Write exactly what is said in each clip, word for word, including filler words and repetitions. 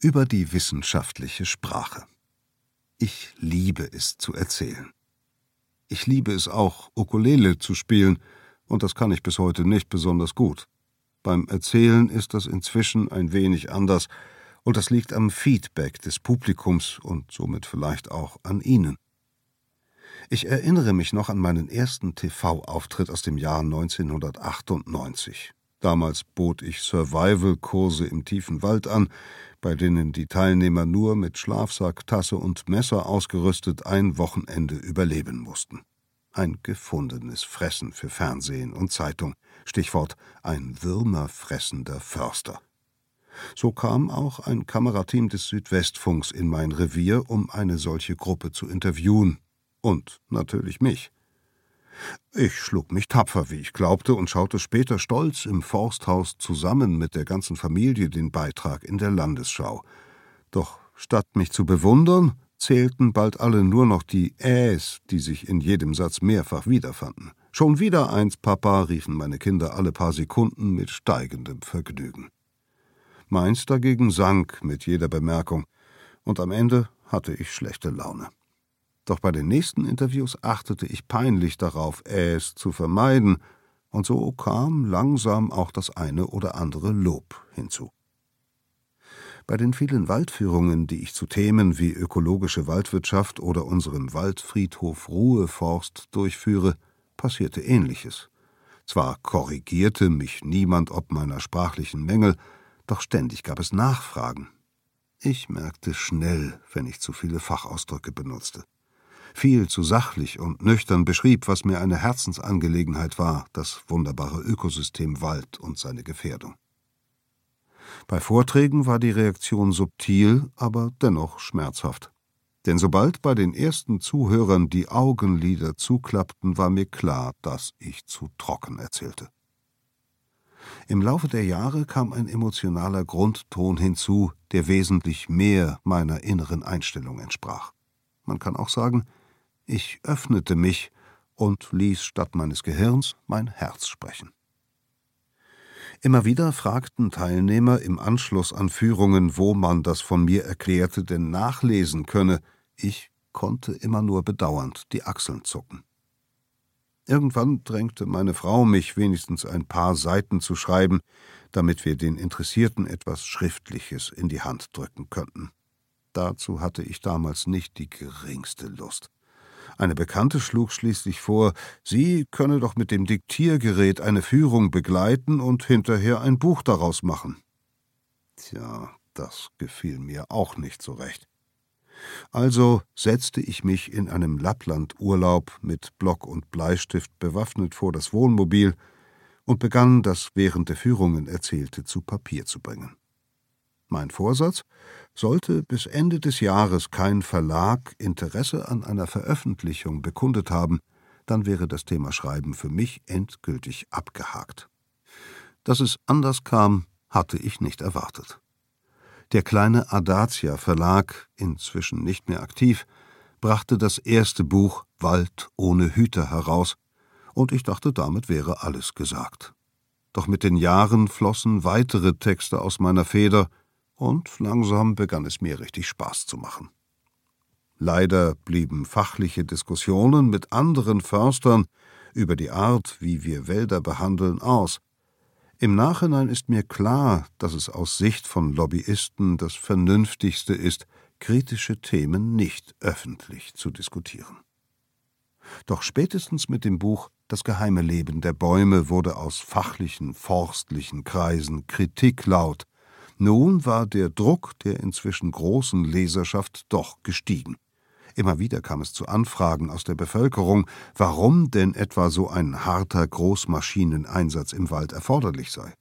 über die wissenschaftliche Sprache. Ich liebe es zu erzählen. Ich liebe es auch, Ukulele zu spielen, und das kann ich bis heute nicht besonders gut. Beim Erzählen ist das inzwischen ein wenig anders, und das liegt am Feedback des Publikums und somit vielleicht auch an Ihnen. Ich erinnere mich noch an meinen ersten T V-Auftritt aus dem Jahr neunzehnhundertachtundneunzig. Damals bot ich Survival-Kurse im tiefen Wald an, bei denen die Teilnehmer nur mit Schlafsack, Tasse und Messer ausgerüstet ein Wochenende überleben mussten. Ein gefundenes Fressen für Fernsehen und Zeitung. Stichwort: ein würmerfressender Förster. So kam auch ein Kamerateam des Südwestfunks in mein Revier, um eine solche Gruppe zu interviewen. Und natürlich mich. Ich schlug mich tapfer, wie ich glaubte, und schaute später stolz im Forsthaus zusammen mit der ganzen Familie den Beitrag in der Landesschau. Doch statt mich zu bewundern, zählten bald alle nur noch die Äs, die sich in jedem Satz mehrfach wiederfanden. »Schon wieder eins, Papa«, riefen meine Kinder alle paar Sekunden mit steigendem Vergnügen. Meins dagegen sank mit jeder Bemerkung, und am Ende hatte ich schlechte Laune. Doch bei den nächsten Interviews achtete ich peinlich darauf, Äs zu vermeiden, und so kam langsam auch das eine oder andere Lob hinzu. Bei den vielen Waldführungen, die ich zu Themen wie ökologische Waldwirtschaft oder unserem Waldfriedhof Ruheforst durchführe, passierte Ähnliches. Zwar korrigierte mich niemand ob meiner sprachlichen Mängel, doch ständig gab es Nachfragen. Ich merkte schnell, wenn ich zu viele Fachausdrücke benutzte. Viel zu sachlich und nüchtern beschrieb, was mir eine Herzensangelegenheit war, das wunderbare Ökosystem Wald und seine Gefährdung. Bei Vorträgen war die Reaktion subtil, aber dennoch schmerzhaft. Denn sobald bei den ersten Zuhörern die Augenlider zuklappten, war mir klar, dass ich zu trocken erzählte. Im Laufe der Jahre kam ein emotionaler Grundton hinzu, der wesentlich mehr meiner inneren Einstellung entsprach. Man kann auch sagen, ich öffnete mich und ließ statt meines Gehirns mein Herz sprechen. Immer wieder fragten Teilnehmer im Anschluss an Führungen, wo man das von mir Erklärte denn nachlesen könne. Ich konnte immer nur bedauernd die Achseln zucken. Irgendwann drängte meine Frau mich, wenigstens ein paar Seiten zu schreiben, damit wir den Interessierten etwas Schriftliches in die Hand drücken könnten. Dazu hatte ich damals nicht die geringste Lust. Eine Bekannte schlug schließlich vor, sie könne doch mit dem Diktiergerät eine Führung begleiten und hinterher ein Buch daraus machen. Tja, das gefiel mir auch nicht so recht. Also setzte ich mich in einem Lapplandurlaub mit Block und Bleistift bewaffnet vor das Wohnmobil und begann, das während der Führungen Erzählte zu Papier zu bringen. Mein Vorsatz: Sollte bis Ende des Jahres kein Verlag Interesse an einer Veröffentlichung bekundet haben, dann wäre das Thema Schreiben für mich endgültig abgehakt. Dass es anders kam, hatte ich nicht erwartet. Der kleine Adacia Verlag, inzwischen nicht mehr aktiv, brachte das erste Buch »Wald ohne Hüter« heraus, und ich dachte, damit wäre alles gesagt. Doch mit den Jahren flossen weitere Texte aus meiner Feder, und langsam begann es mir richtig Spaß zu machen. Leider blieben fachliche Diskussionen mit anderen Förstern über die Art, wie wir Wälder behandeln, aus. Im Nachhinein ist mir klar, dass es aus Sicht von Lobbyisten das Vernünftigste ist, kritische Themen nicht öffentlich zu diskutieren. Doch spätestens mit dem Buch »Das geheime Leben der Bäume« wurde aus fachlichen, forstlichen Kreisen Kritik laut. Nun war der Druck der inzwischen großen Leserschaft doch gestiegen. Immer wieder kam es zu Anfragen aus der Bevölkerung, warum denn etwa so ein harter Großmaschineneinsatz im Wald erforderlich sei.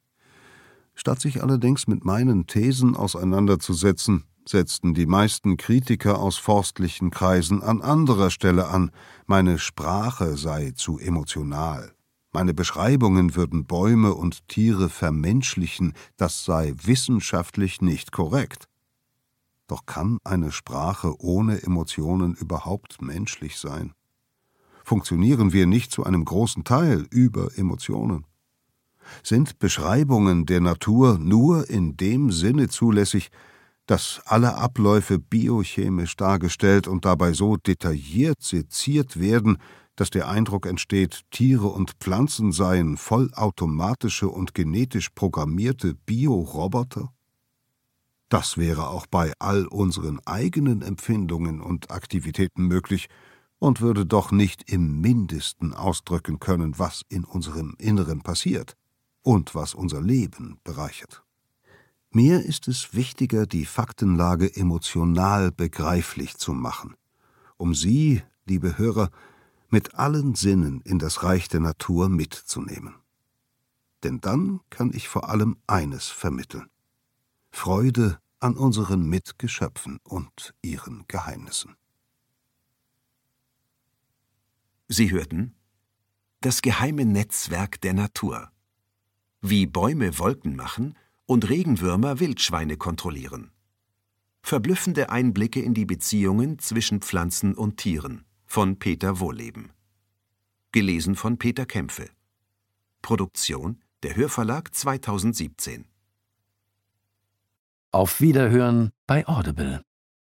Statt sich allerdings mit meinen Thesen auseinanderzusetzen, setzten die meisten Kritiker aus forstlichen Kreisen an anderer Stelle an, meine Sprache sei zu emotional. Meine Beschreibungen würden Bäume und Tiere vermenschlichen, das sei wissenschaftlich nicht korrekt. Doch kann eine Sprache ohne Emotionen überhaupt menschlich sein? Funktionieren wir nicht zu einem großen Teil über Emotionen? Sind Beschreibungen der Natur nur in dem Sinne zulässig, dass alle Abläufe biochemisch dargestellt und dabei so detailliert seziert werden, dass der Eindruck entsteht, Tiere und Pflanzen seien vollautomatische und genetisch programmierte Bioroboter? Das wäre auch bei all unseren eigenen Empfindungen und Aktivitäten möglich und würde doch nicht im Mindesten ausdrücken können, was in unserem Inneren passiert und was unser Leben bereichert. Mir ist es wichtiger, die Faktenlage emotional begreiflich zu machen, um Sie, liebe Hörer, mit allen Sinnen in das Reich der Natur mitzunehmen. Denn dann kann ich vor allem eines vermitteln: Freude an unseren Mitgeschöpfen und ihren Geheimnissen. Sie hörten Das geheime Netzwerk der Natur. Wie Bäume Wolken machen und Regenwürmer Wildschweine kontrollieren. Verblüffende Einblicke in die Beziehungen zwischen Pflanzen und Tieren von Peter Wohlleben. Gelesen von Peter Kämpfe. Produktion der Hörverlag zweitausendsiebzehn. Auf Wiederhören bei Audible.